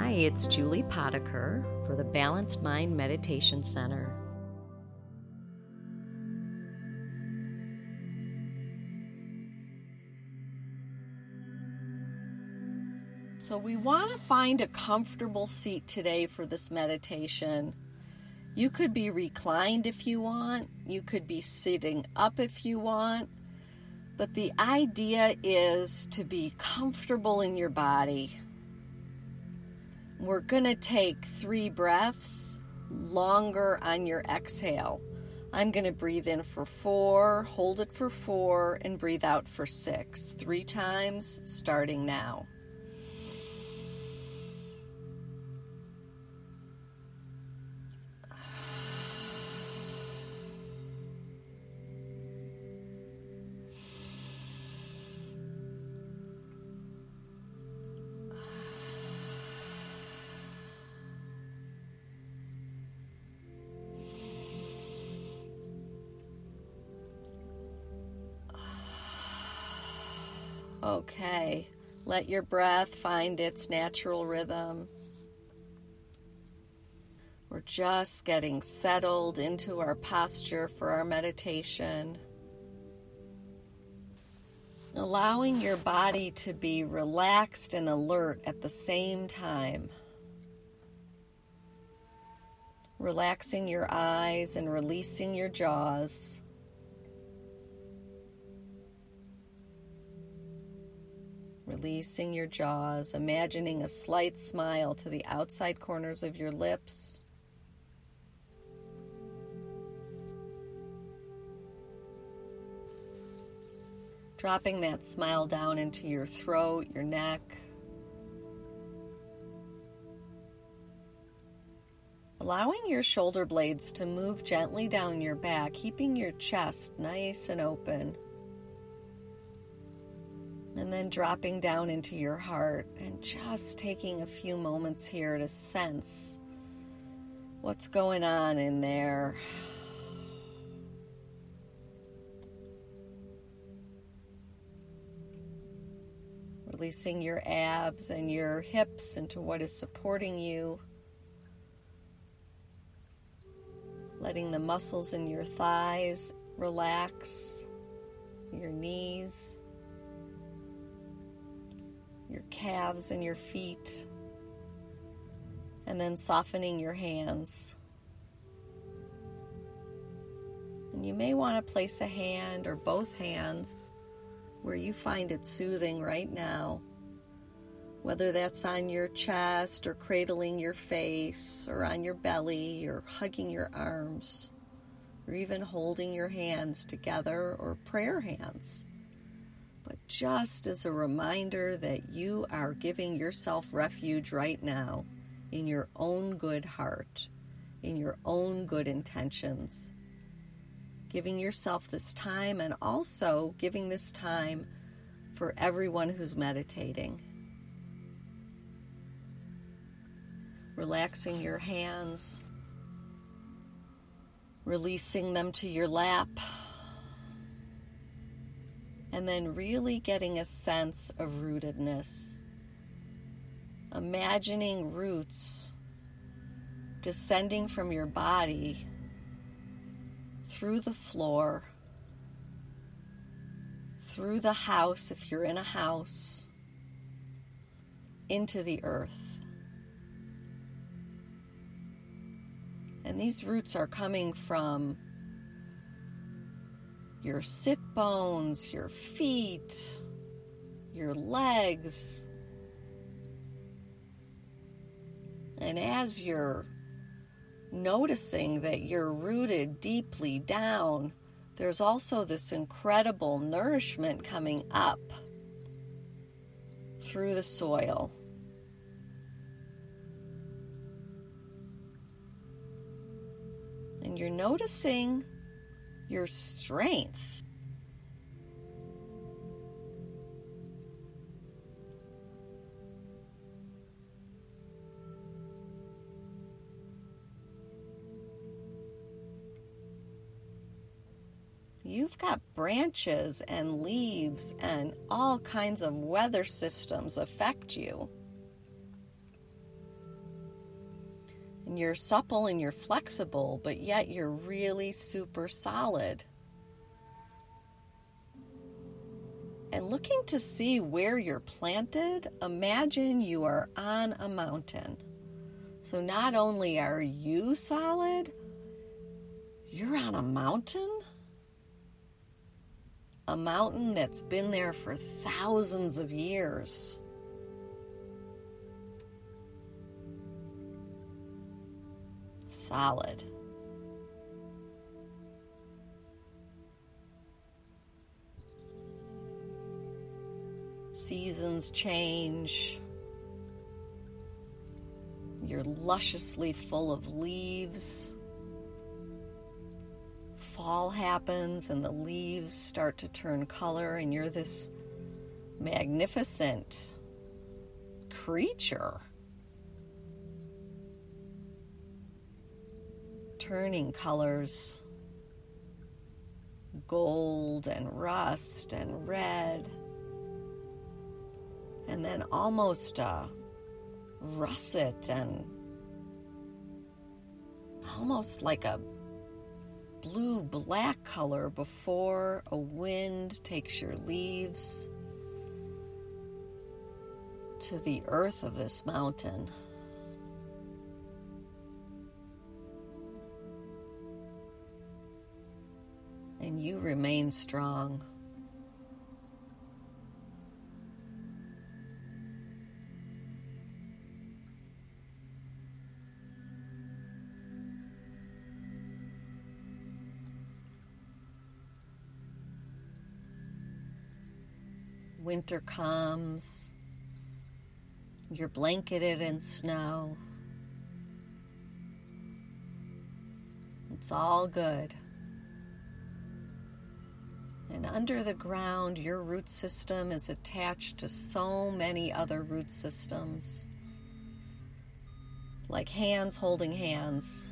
Hi, it's Julie Potiker for the Balanced Mind Meditation Center. So we want to find a comfortable seat today for this meditation. You could be reclined if you want. You could be sitting up if you want. But the idea is to be comfortable in your body. We're going to take 3 breaths longer on your exhale. I'm going to breathe in for 4, hold it for 4, and breathe out for 6. 3 times, starting now. Okay, let your breath find its natural rhythm. We're just getting settled into our posture for our meditation. Allowing your body to be relaxed and alert at the same time. Relaxing your eyes and releasing your jaws. Releasing your jaws, imagining a slight smile to the outside corners of your lips. Dropping that smile down into your throat, your neck. Allowing your shoulder blades to move gently down your back, keeping your chest nice and open. And then dropping down into your heart and just taking a few moments here to sense what's going on in there. Releasing your abs and your hips into what is supporting you. Letting the muscles in your thighs relax, your knees, your calves and your feet, and then softening your hands. And you may want to place a hand or both hands where you find it soothing right now, whether that's on your chest or cradling your face or on your belly or hugging your arms or even holding your hands together or prayer hands. But just as a reminder that you are giving yourself refuge right now in your own good heart, in your own good intentions. Giving yourself this time and also giving this time for everyone who's meditating. Relaxing your hands, releasing them to your lap, and then really getting a sense of rootedness. Imagining roots descending from your body through the floor, through the house if you're in a house, into the earth. And these roots are coming from your sit bones, your feet, your legs. And as you're noticing that you're rooted deeply down, there's also this incredible nourishment coming up through the soil. And you're noticing your strength. You've got branches and leaves and all kinds of weather systems affect you. And you're supple and you're flexible, but yet you're really super solid. And looking to see where you're planted, imagine you are on a mountain. So not only are you solid, you're on a mountain that's been there for thousands of years. Solid. Seasons change. You're lusciously full of leaves. Fall happens and the leaves start to turn color, and you're this magnificent creature. Turning colors, gold and rust and red, and then almost russet and almost like a blue-black color before a wind takes your leaves to the earth of this mountain. And you remain strong. Winter comes. You're blanketed in snow. It's all good. And under the ground, your root system is attached to so many other root systems, like hands holding hands.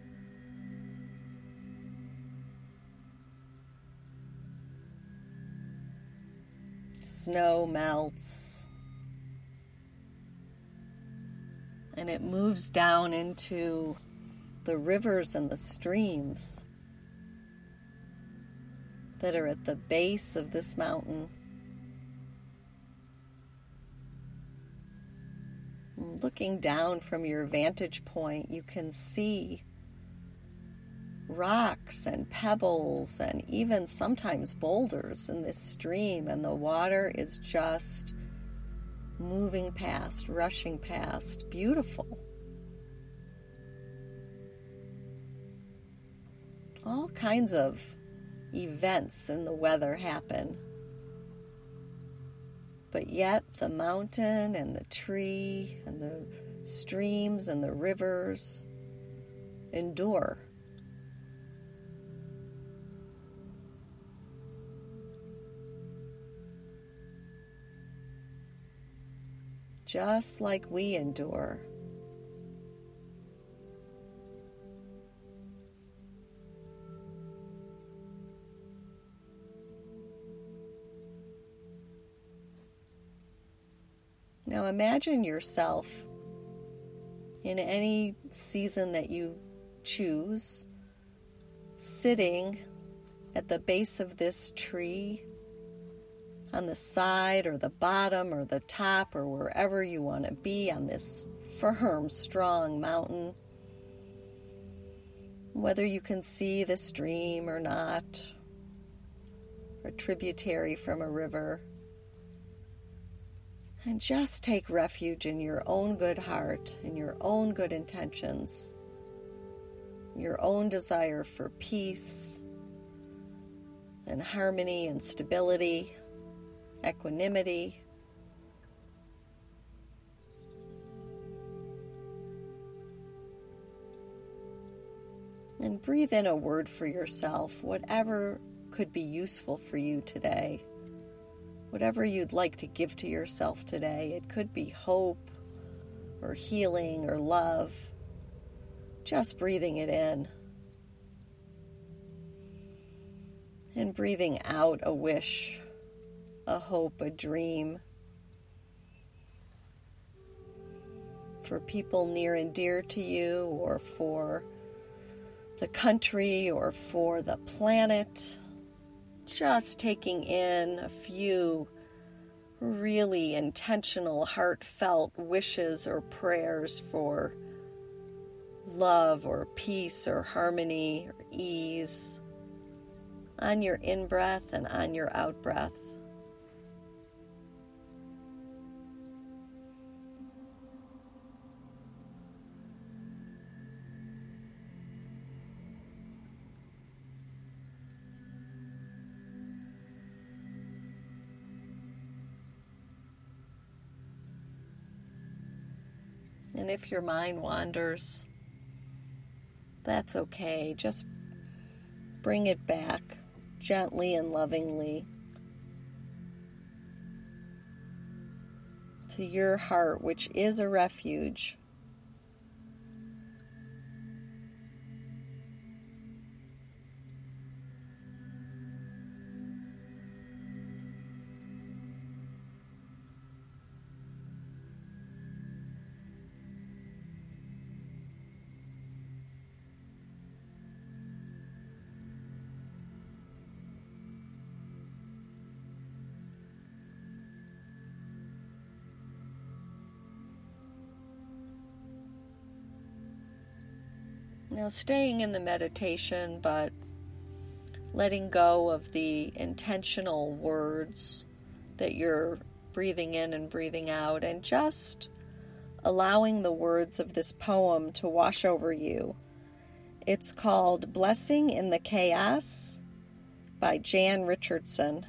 Snow melts, and it moves down into the rivers and the streams that are at the base of this mountain. Looking down from your vantage point, you can see rocks and pebbles and even sometimes boulders in this stream, and the water is just moving past, rushing past. Beautiful. All kinds of events in the weather happen, but yet the mountain and the tree and the streams and the rivers endure. Just like we endure. Now imagine yourself in any season that you choose, sitting at the base of this tree, on the side or the bottom or the top or wherever you want to be on this firm, strong mountain. Whether you can see the stream or not, or a tributary from a river. And just take refuge in your own good heart, in your own good intentions, your own desire for peace and harmony and stability, equanimity. And breathe in a word for yourself, whatever could be useful for you today. Whatever you'd like to give to yourself today. It could be hope or healing or love. Just breathing it in. And breathing out a wish, a hope, a dream. for people near and dear to you, or for the country, or for the planet. Just taking in a few really intentional, heartfelt wishes or prayers for love or peace or harmony or ease on your in-breath and on your out-breath. And if your mind wanders, that's okay. Just bring it back gently and lovingly to your heart, which is a refuge. Now, staying in the meditation, but letting go of the intentional words that you're breathing in and breathing out, and just allowing the words of this poem to wash over you. It's called Blessing in the Chaos by Jan Richardson.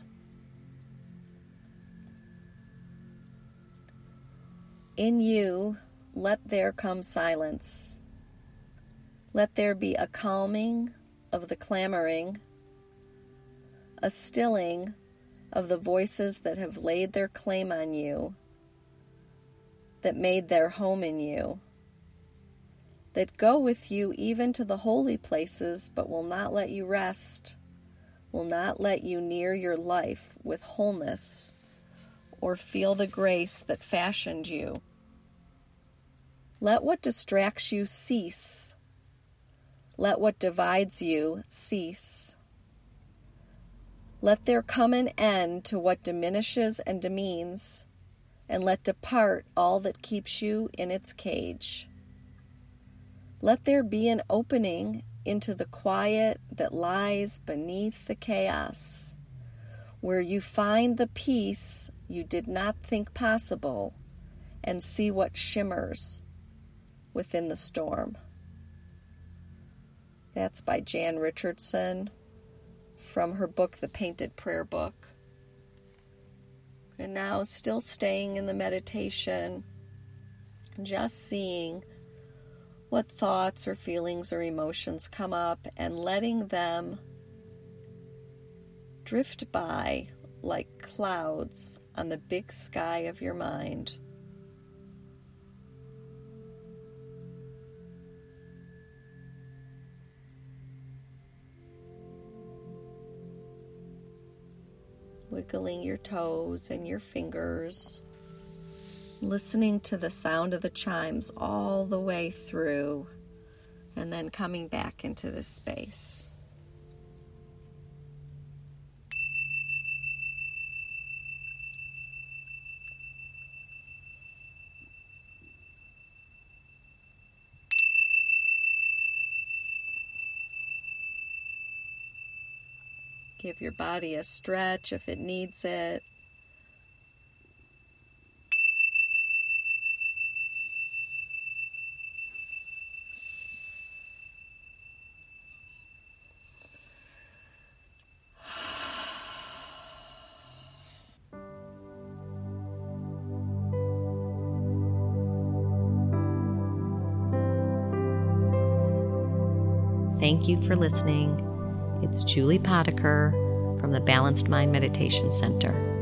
In you, let there come silence. Let there be a calming of the clamoring, a stilling of the voices that have laid their claim on you, that made their home in you, that go with you even to the holy places, but will not let you rest, will not let you near your life with wholeness or feel the grace that fashioned you. Let what distracts you cease. Let what divides you cease. Let there come an end to what diminishes and demeans, and let depart all that keeps you in its cage. Let there be an opening into the quiet that lies beneath the chaos, where you find the peace you did not think possible, and see what shimmers within the storm. That's by Jan Richardson from her book, The Painted Prayer Book. And now, still staying in the meditation, just seeing what thoughts or feelings or emotions come up and letting them drift by like clouds on the big sky of your mind. Wiggling your toes and your fingers, listening to the sound of the chimes all the way through, and then coming back into this space. Give your body a stretch if it needs it. Thank you for listening. It's Julie Potiker from the Balanced Mind Meditation Center.